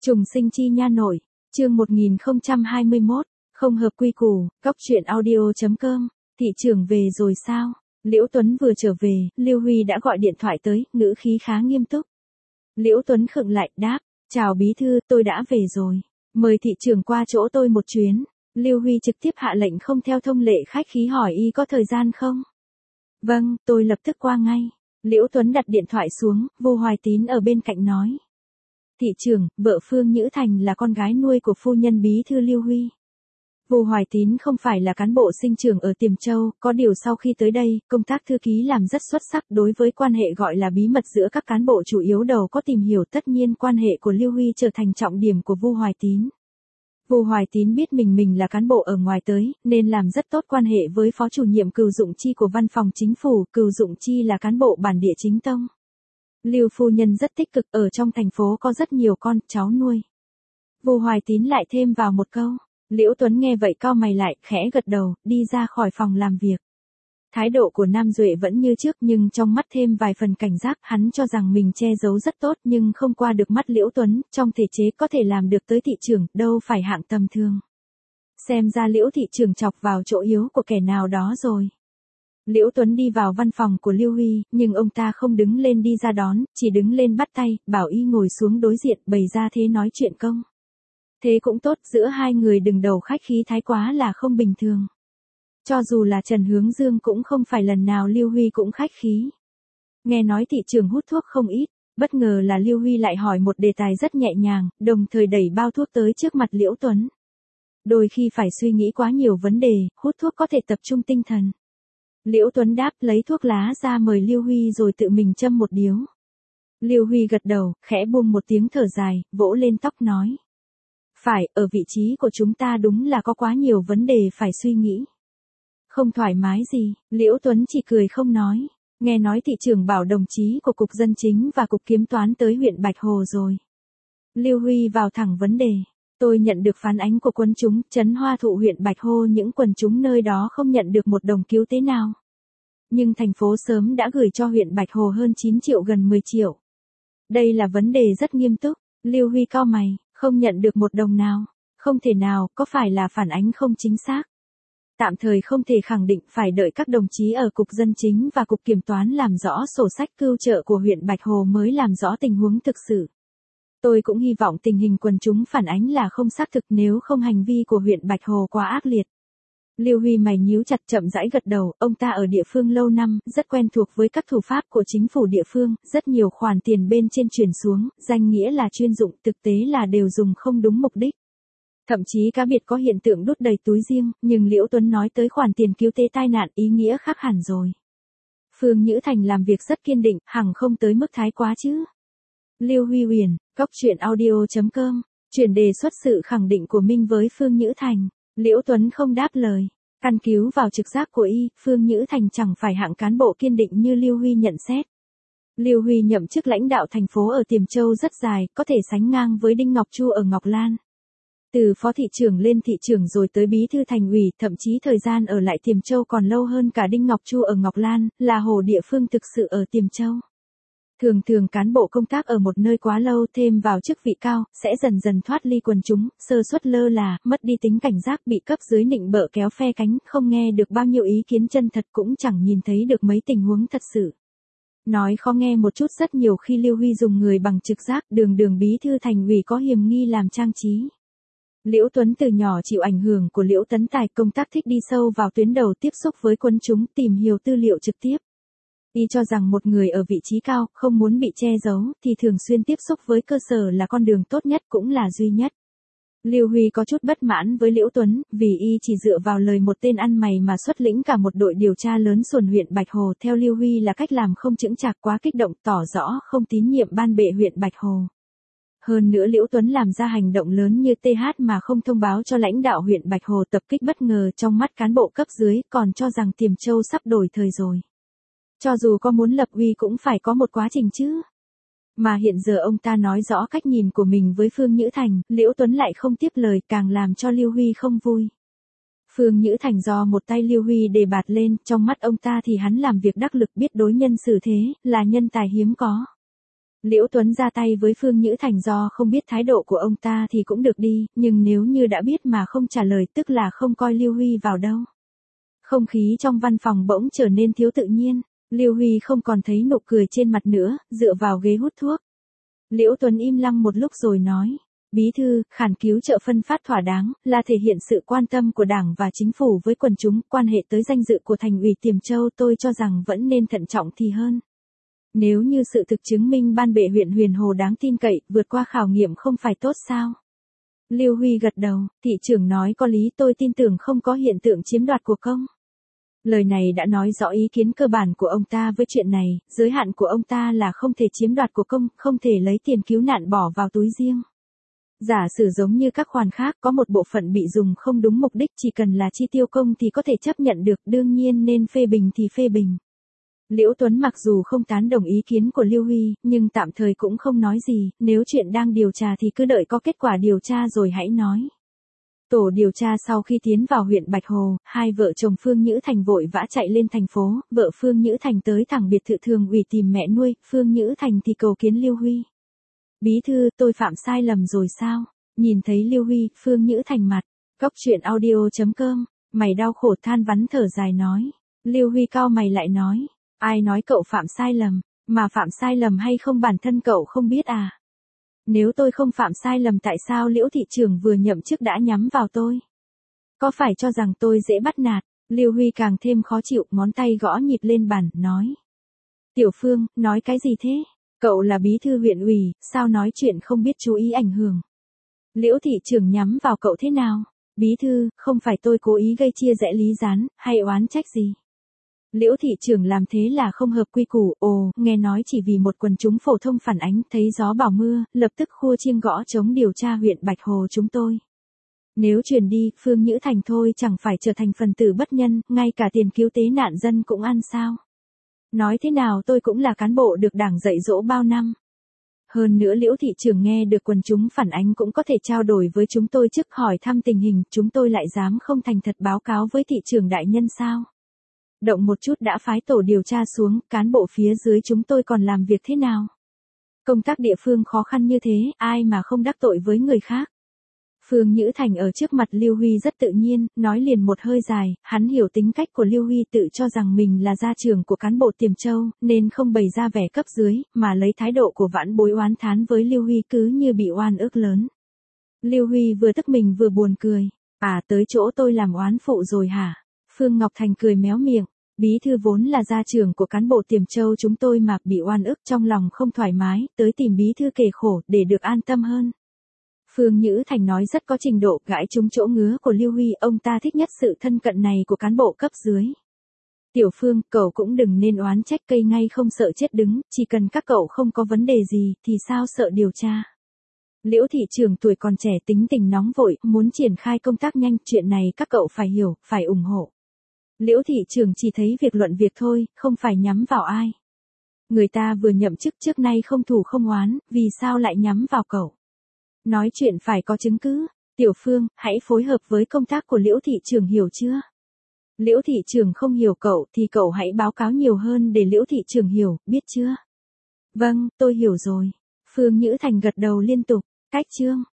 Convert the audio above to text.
Trùng sinh chi nha nội, chương 1021, không hợp quy củ, góc chuyện audio.com, thị trưởng về rồi sao? Liễu Tuấn vừa trở về, Lưu Huy đã gọi điện thoại tới, ngữ khí khá nghiêm túc. Liễu Tuấn khựng lại, đáp, chào bí thư, tôi đã về rồi. Mời thị trưởng qua chỗ tôi một chuyến. Lưu Huy trực tiếp hạ lệnh không theo thông lệ khách khí hỏi y có thời gian không? Vâng, tôi lập tức qua ngay. Liễu Tuấn đặt điện thoại xuống, Vô Hoài Tín ở bên cạnh nói. Thị trưởng, vợ Phương Nhữ Thành là con gái nuôi của phu nhân bí thư Lưu Huy. Vô Hoài Tín không phải là cán bộ sinh trưởng ở Tiềm Châu, có điều sau khi tới đây, công tác thư ký làm rất xuất sắc đối với quan hệ gọi là bí mật giữa các cán bộ chủ yếu đầu có tìm hiểu tất nhiên quan hệ của Lưu Huy trở thành trọng điểm của Vô Hoài Tín. Vô Hoài Tín biết mình là cán bộ ở ngoài tới, nên làm rất tốt quan hệ với phó chủ nhiệm Cừu Dụng Chi của văn phòng chính phủ, Cừu Dụng Chi là cán bộ bản địa chính tông. Lưu phu nhân rất tích cực, ở trong thành phố có rất nhiều con cháu nuôi. Vô Hoài Tín lại thêm vào một câu. Liễu Tuấn nghe vậy cau mày lại, khẽ gật đầu, đi ra khỏi phòng làm việc. Thái độ của Nam Duệ vẫn như trước nhưng trong mắt thêm vài phần cảnh giác, hắn cho rằng mình che giấu rất tốt nhưng không qua được mắt Liễu Tuấn, trong thể chế có thể làm được tới thị trưởng, đâu phải hạng tầm thường. Xem ra Liễu thị trưởng chọc vào chỗ yếu của kẻ nào đó rồi. Liễu Tuấn đi vào văn phòng của Lưu Huy, nhưng ông ta không đứng lên đi ra đón, chỉ đứng lên bắt tay, bảo y ngồi xuống đối diện, bày ra thế nói chuyện công. Thế cũng tốt, giữa hai người đừng đầu khách khí thái quá là không bình thường. Cho dù là Trần Hướng Dương cũng không phải lần nào Lưu Huy cũng khách khí. Nghe nói thị trường hút thuốc không ít, bất ngờ là Lưu Huy lại hỏi một đề tài rất nhẹ nhàng, đồng thời đẩy bao thuốc tới trước mặt Liễu Tuấn. Đôi khi phải suy nghĩ quá nhiều vấn đề, hút thuốc có thể tập trung tinh thần. Liễu Tuấn đáp lấy thuốc lá ra mời Lưu Huy rồi tự mình châm một điếu. Lưu Huy gật đầu, khẽ buông một tiếng thở dài, vỗ lên tóc nói. Phải, ở vị trí của chúng ta đúng là có quá nhiều vấn đề phải suy nghĩ. Không thoải mái gì, Liễu Tuấn chỉ cười không nói. Nghe nói thị trưởng bảo đồng chí của Cục Dân Chính và Cục Kiểm toán tới huyện Bạch Hồ rồi. Lưu Huy vào thẳng vấn đề. Tôi nhận được phản ánh của quân chúng, trấn Hoa Thụ huyện Bạch Hồ, những quần chúng nơi đó không nhận được một đồng cứu tế nào. Nhưng thành phố sớm đã gửi cho huyện Bạch Hồ hơn 9 triệu gần 10 triệu. Đây là vấn đề rất nghiêm túc. Lưu Huy cau mày, không nhận được một đồng nào. Không thể nào, có phải là phản ánh không chính xác? Tạm thời không thể khẳng định, phải đợi các đồng chí ở Cục Dân Chính và Cục Kiểm toán làm rõ sổ sách cưu trợ của huyện Bạch Hồ mới làm rõ tình huống thực sự. Tôi cũng hy vọng tình hình quần chúng phản ánh là không xác thực, nếu không hành vi của huyện Bạch Hồ quá ác liệt. Lưu Huy mày nhíu chặt, chậm rãi gật đầu, ông ta ở địa phương lâu năm, rất quen thuộc với các thủ pháp của chính phủ địa phương, rất nhiều khoản tiền bên trên chuyển xuống, danh nghĩa là chuyên dụng, thực tế là đều dùng không đúng mục đích. Thậm chí cá biệt có hiện tượng đút đầy túi riêng, nhưng Liễu Tuấn nói tới khoản tiền cứu tế tai nạn, ý nghĩa khác hẳn rồi. Phương Nhữ Thành làm việc rất kiên định, hẳn không tới mức thái quá chứ. Lưu Huy Huyền, góc chuyện audio.com, chuyển đề xuất sự khẳng định của Minh với Phương Nhữ Thành. Liễu Tuấn không đáp lời. Căn cứ vào trực giác của y, Phương Nhữ Thành chẳng phải hạng cán bộ kiên định như Lưu Huy nhận xét. Lưu Huy nhậm chức lãnh đạo thành phố ở Tiềm Châu rất dài, có thể sánh ngang với Đinh Ngọc Chu ở Ngọc Lan. Từ phó thị trưởng lên thị trưởng rồi tới bí thư thành ủy, thậm chí thời gian ở lại Tiềm Châu còn lâu hơn cả Đinh Ngọc Chu ở Ngọc Lan, là hồ địa phương thực sự ở Tiềm Châu. Thường cán bộ công tác ở một nơi quá lâu thêm vào chức vị cao, sẽ dần dần thoát ly quần chúng, sơ suất lơ là, mất đi tính cảnh giác, bị cấp dưới nịnh bợ kéo phe cánh, không nghe được bao nhiêu ý kiến chân thật, cũng chẳng nhìn thấy được mấy tình huống thật sự. Nói khó nghe một chút, rất nhiều khi Lưu Huy dùng người bằng trực giác, đường bí thư thành ủy có hiềm nghi làm trang trí. Liễu Tuấn từ nhỏ chịu ảnh hưởng của Liễu Tấn Tài, công tác thích đi sâu vào tuyến đầu, tiếp xúc với quần chúng, tìm hiểu tư liệu trực tiếp. Y cho rằng một người ở vị trí cao, không muốn bị che giấu, thì thường xuyên tiếp xúc với cơ sở là con đường tốt nhất, cũng là duy nhất. Lưu Huy có chút bất mãn với Liễu Tuấn, vì y chỉ dựa vào lời một tên ăn mày mà xuất lĩnh cả một đội điều tra lớn xuồn huyện Bạch Hồ. Theo Lưu Huy là cách làm không chững chạc, quá kích động, tỏ rõ không tín nhiệm ban bệ huyện Bạch Hồ. Hơn nữa Liễu Tuấn làm ra hành động lớn như TH mà không thông báo cho lãnh đạo huyện Bạch Hồ, tập kích bất ngờ trong mắt cán bộ cấp dưới, còn cho rằng Tiềm Châu sắp đổi thời rồi. Cho dù có muốn lập uy cũng phải có một quá trình chứ. Mà hiện giờ ông ta nói rõ cách nhìn của mình với Phương Nhữ Thành, Liễu Tuấn lại không tiếp lời, càng làm cho Lưu Huy không vui. Phương Nhữ Thành do một tay Lưu Huy đề bạt lên, trong mắt ông ta thì hắn làm việc đắc lực, biết đối nhân xử thế, là nhân tài hiếm có. Liễu Tuấn ra tay với Phương Nhữ Thành do không biết thái độ của ông ta thì cũng được đi, nhưng nếu như đã biết mà không trả lời tức là không coi Lưu Huy vào đâu. Không khí trong văn phòng bỗng trở nên thiếu tự nhiên, Lưu Huy không còn thấy nụ cười trên mặt nữa, dựa vào ghế hút thuốc. Liễu Tuấn im lặng một lúc rồi nói, bí thư, khoản cứu trợ phân phát thỏa đáng, là thể hiện sự quan tâm của Đảng và Chính phủ với quần chúng, quan hệ tới danh dự của Thành ủy Tiềm Châu tôi cho rằng vẫn nên thận trọng thì hơn. Nếu như sự thực chứng minh ban bệ huyện Huyền Hồ đáng tin cậy, vượt qua khảo nghiệm không phải tốt sao? Lưu Huy gật đầu, thị trưởng nói có lý, tôi tin tưởng không có hiện tượng chiếm đoạt của công. Lời này đã nói rõ ý kiến cơ bản của ông ta với chuyện này, giới hạn của ông ta là không thể chiếm đoạt của công, không thể lấy tiền cứu nạn bỏ vào túi riêng. Giả sử giống như các khoản khác có một bộ phận bị dùng không đúng mục đích, chỉ cần là chi tiêu công thì có thể chấp nhận được, đương nhiên nên phê bình thì phê bình. Liễu Tuấn mặc dù không tán đồng ý kiến của Lưu Huy, nhưng tạm thời cũng không nói gì, nếu chuyện đang điều tra thì cứ đợi có kết quả điều tra rồi hãy nói. Tổ điều tra sau khi tiến vào huyện Bạch Hồ, hai vợ chồng Phương Nhữ Thành vội vã chạy lên thành phố, vợ Phương Nhữ Thành tới thẳng biệt thự thường ủy tìm mẹ nuôi, Phương Nhữ Thành thì cầu kiến Lưu Huy. Bí thư, tôi phạm sai lầm rồi sao? Nhìn thấy Lưu Huy, Phương Nhữ Thành mặt, Cóc truyện audio.com, mày đau khổ than vắn thở dài nói. Lưu Huy cau mày lại nói, ai nói cậu phạm sai lầm, mà phạm sai lầm hay không bản thân cậu không biết à? Nếu tôi không phạm sai lầm tại sao Liễu thị trưởng vừa nhậm chức đã nhắm vào tôi? Có phải cho rằng tôi dễ bắt nạt? Lưu Huy càng thêm khó chịu, ngón tay gõ nhịp lên bàn, nói. Tiểu Phương, nói cái gì thế? Cậu là bí thư huyện ủy, sao nói chuyện không biết chú ý ảnh hưởng? Liễu thị trưởng nhắm vào cậu thế nào? Bí thư, không phải tôi cố ý gây chia rẽ Lý Gián, hay oán trách gì? Liễu thị trưởng làm thế là không hợp quy củ, nghe nói chỉ vì một quần chúng phổ thông phản ánh, thấy gió bảo mưa, lập tức khua chiêng gõ chống điều tra huyện Bạch Hồ chúng tôi. Nếu truyền đi, Phương Nhữ Thành thôi chẳng phải trở thành phần tử bất nhân, ngay cả tiền cứu tế nạn dân cũng ăn sao? Nói thế nào tôi cũng là cán bộ được Đảng dạy dỗ bao năm. Hơn nữa Liễu thị trưởng nghe được quần chúng phản ánh cũng có thể trao đổi với chúng tôi trước hỏi thăm tình hình, chúng tôi lại dám không thành thật báo cáo với thị trưởng đại nhân sao? Động một chút đã phái tổ điều tra xuống, cán bộ phía dưới chúng tôi còn làm việc thế nào? Công tác địa phương khó khăn như thế, ai mà không đắc tội với người khác? Phương Nhữ Thành ở trước mặt Lưu Huy rất tự nhiên, nói liền một hơi dài, hắn hiểu tính cách của Lưu Huy, tự cho rằng mình là gia trưởng của cán bộ Tiềm Châu, nên không bày ra vẻ cấp dưới, mà lấy thái độ của vãn bối oán thán với Lưu Huy cứ như bị oan ức lớn. Lưu Huy vừa tức mình vừa buồn cười, tới chỗ tôi làm oán phụ rồi hả? Phương Ngọc Thành cười méo miệng. Bí thư vốn là gia trưởng của cán bộ Tiềm Châu chúng tôi mà bị oan ức trong lòng không thoải mái, tới tìm bí thư kể khổ để được an tâm hơn. Phương Nhữ Thành nói rất có trình độ, gãi trúng chỗ ngứa của Lưu Huy, ông ta thích nhất sự thân cận này của cán bộ cấp dưới. Tiểu Phương, cậu cũng đừng nên oán trách cây ngay không sợ chết đứng, chỉ cần các cậu không có vấn đề gì thì sao sợ điều tra. Liễu thị trưởng tuổi còn trẻ tính tình nóng vội, muốn triển khai công tác nhanh, chuyện này các cậu phải hiểu, phải ủng hộ. Liễu thị trưởng chỉ thấy việc luận việc thôi, không phải nhắm vào ai. Người ta vừa nhậm chức trước nay không thù không oán, vì sao lại nhắm vào cậu? Nói chuyện phải có chứng cứ. Tiểu Phương, hãy phối hợp với công tác của Liễu thị trưởng hiểu chưa? Liễu thị trưởng không hiểu cậu thì cậu hãy báo cáo nhiều hơn để Liễu thị trưởng hiểu, biết chưa? Vâng, tôi hiểu rồi. Phương Nhữ Thành gật đầu liên tục. Cách chương